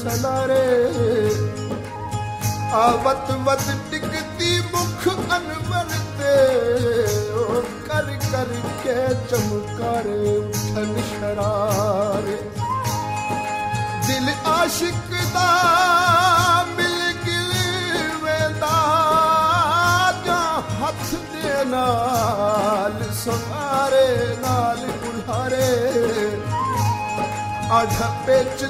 ਸਲਾਰੇ ਆਵਤ ਵਤ ਟਿਕਦੀ ਮੁਖ ਅਨਵਰ ਤੇ ਉਹ ਕਰ ਕਰ ਕੇ ਚਮਕਾਰੇ ਉਠਨ ਸ਼ਰਾਰੇ ਦਿਲ ਆਸ਼ਿਕ ਦਾ ਮਿਲ ਗਿਲ ਵੇਂਦਾ ਜਾਂ ਹੱਥ ਦੇ ਨਾਲ ਸਹਾਰੇ ਨਾਲ ਗੁਲਹਾਰੇ ਆਢਾ ਵਿੱਚ